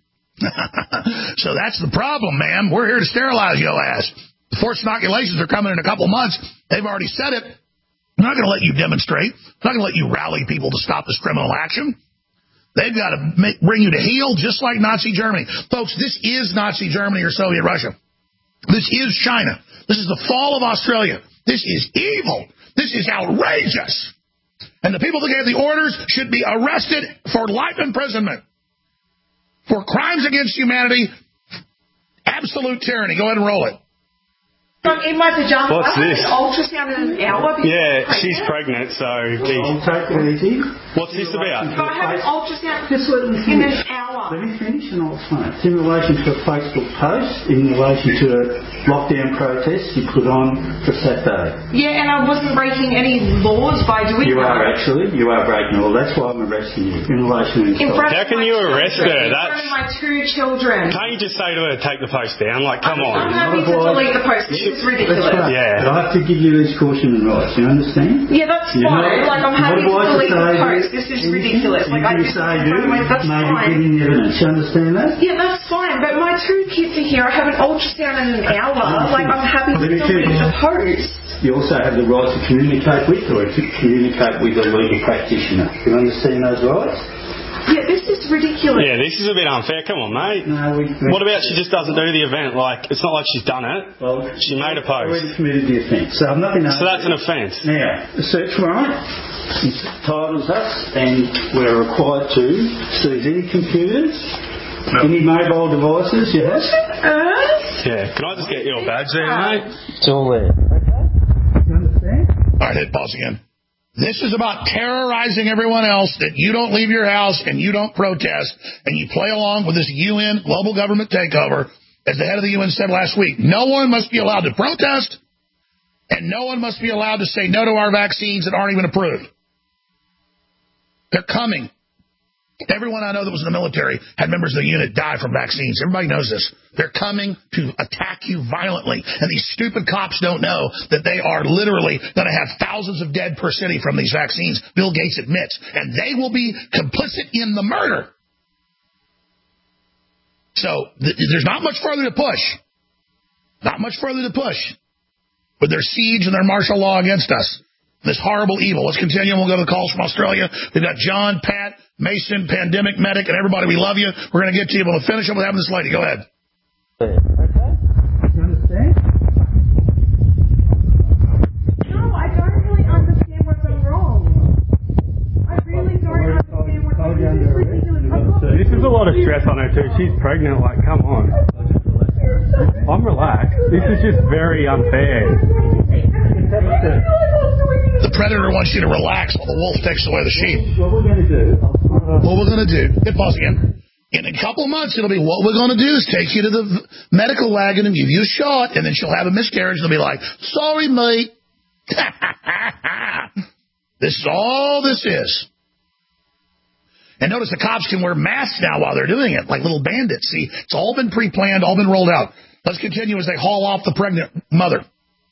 So that's the problem, ma'am. We're here to sterilize your ass. The forced inoculations are coming in a couple months. They've already said it. They're not going to let you demonstrate. They're not going to let you rally people to stop this criminal action. They've got to make, bring you to heel just like Nazi Germany. Folks, this is Nazi Germany or Soviet Russia. This is China. This is the fall of Australia. This is evil. This is outrageous. And the people that gave the orders should be arrested for life imprisonment. For crimes against humanity, absolute tyranny. Go ahead and roll it. I'm in my pyjamas. What's I have this? an ultrasound in an hour. Yeah, she's pregnant, so... I'll take it easy. What's this about? But I have an ultrasound just let me in finish. an hour. Let me finish and I'll explain. It's in relation to a Facebook post, in relation to a lockdown protest you put on for Saturday. Yeah, and I wasn't breaking any laws by doing you that. You are actually. You are breaking law. That's why I'm arresting you. In relation to... In front How can you arrest her? In That's... front of my two children. Can't you just say to her, take the post down? Like, come I'm, on. I'm happy to delete the post. This is ridiculous. Yeah. But I have to give you these caution rights, you understand? Yeah, that's You're fine. Not, like, I'm happy to delete the post. Do, this is ridiculous. Like, I you just say do, that's maybe fine. giving evidence. You understand that? Yeah, that's fine. But my two kids are here. I have an ultrasound in an hour. Like, I'm happy to delete the post. you also have the right to communicate with or to communicate with a legal practitioner. Do you understand those rights? Yeah, this is ridiculous. Yeah, this is a bit unfair. Come on, mate. No, we, what about she just doesn't do the event? Like, it's not like she's done it. Well, she made a post. Already committed the offence. So I'm not going to. So that's an offence. Now, the search warrant entitles us, and we're required to seize any computers, no. any mobile devices you have. Yeah. Can I just get your badge there, mate? It's all there. Okay. You understand? All right, hit pause again. This is about terrorizing everyone else that you don't leave your house and you don't protest and you play along with this U N global government takeover. As the head of the U N said last week, no one must be allowed to protest and no one must be allowed to say no to our vaccines that aren't even approved. They're coming. Everyone I know that was in the military had members of the unit die from vaccines. Everybody knows this. They're coming to attack you violently. And these stupid cops don't know that they are literally going to have thousands of dead per city from these vaccines, Bill Gates admits. And they will be complicit in the murder. So th- there's not much further to push. Not much further to push with their siege and their martial law against us. This horrible evil. Let's continue. We'll go to the calls from Australia. We've got John, Pat, Mason, Pandemic Medic, and everybody. We love you. We're going to get to you. But we'll finish up with having this lady. Go ahead. Okay. You understand? No, I don't really understand what's so wrong. I really don't understand what's wrong. This is ridiculous. This is a lot of stress on her, too. She's pregnant. Like, come on. I'm relaxed. This is just very unfair. The predator wants you to relax while the wolf takes away the sheep. What we're going to do... What we're going to do... Hit pause again. In a couple of months, it'll be what we're going to do is take you to the medical wagon and give you a shot, and then she'll have a miscarriage, and they'll be like, sorry, mate. This is all this is. And notice the cops can wear masks now while they're doing it, like little bandits. See, it's all been pre-planned, all been rolled out. Let's continue as they haul off the pregnant mother.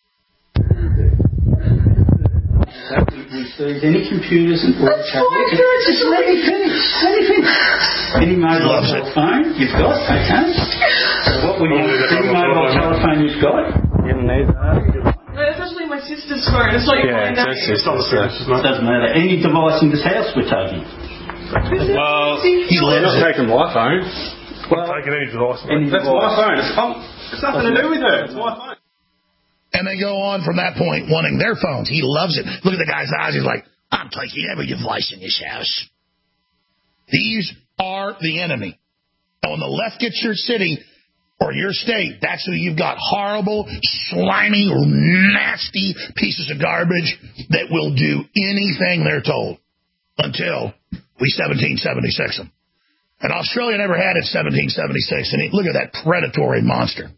We seize any computers and or tablets. Just let me finish. Let me finish. Any mobile telephone you've got, okay? So what we want, any mobile telephone you've got, you don't need that. Especially my sister's phone. It's like yeah, it's not the same. It doesn't matter. Any device in this house we're taking. Well, he we're not taking my phone. Well, I'm taking any device. Any That's device. my phone. It's, it's nothing to do with her. It's my phone. And they go on from that point wanting their phones. He loves it. Look at the guy's eyes. He's like, I'm taking every device in this house. These are the enemy. And when the left gets your city or your state, that's who you've got. Horrible, slimy, nasty pieces of garbage that will do anything they're told until we seventeen seventy-six them. And Australia never had its seventeen seventy-six. And look at that predatory monster.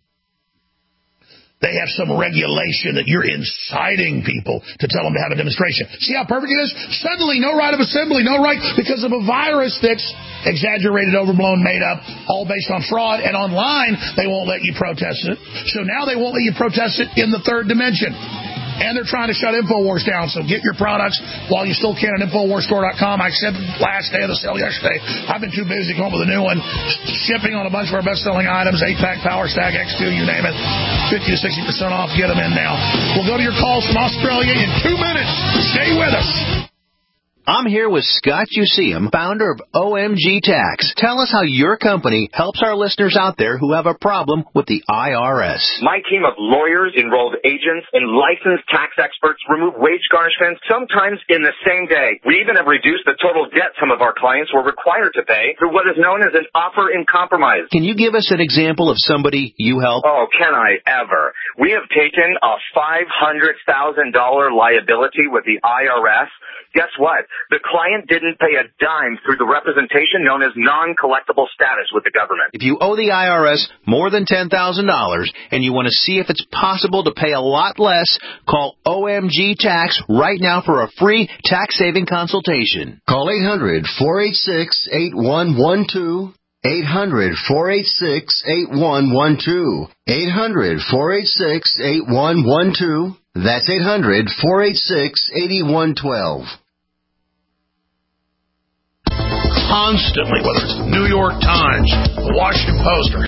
They have some regulation that you're inciting people to tell them to have a demonstration. See how perfect it is? Suddenly, no right of assembly, no right because of a virus that's exaggerated, overblown, made up, all based on fraud. And online, they won't let you protest it. So now they won't let you protest it in the third dimension. And they're trying to shut InfoWars down. So get your products while you still can at Infowars Store dot com. I said last day of the sale yesterday, I've been too busy to come up with a new one. Shipping on a bunch of our best-selling items, eight-pack Power Stack X two, you name it. fifty to sixty percent off. Get them in now. We'll go to your calls from Australia in two minutes. Stay with us. I'm here with Scott Useum, founder of O M G Tax. Tell us how your company helps our listeners out there who have a problem with the I R S. My team of lawyers, enrolled agents, and licensed tax experts remove wage garnishments sometimes in the same day. We even have reduced the total debt some of our clients were required to pay through what is known as an offer in compromise. Can you give us an example of somebody you help? Oh, can I ever? We have taken a five hundred thousand dollars liability with the I R S. Guess what? The client didn't pay a dime through the representation known as non-collectible status with the government. If you owe the I R S more than ten thousand dollars and you want to see if it's possible to pay a lot less, call O M G Tax right now for a free tax-saving consultation. Call eight hundred, four eight six, eight one one two. eight hundred, four eight six, eight one one two. eight hundred, four eight six, eight one one two. That's eight hundred, four eight six, eight one one two. Constantly, whether it's the New York Times, the Washington Post, or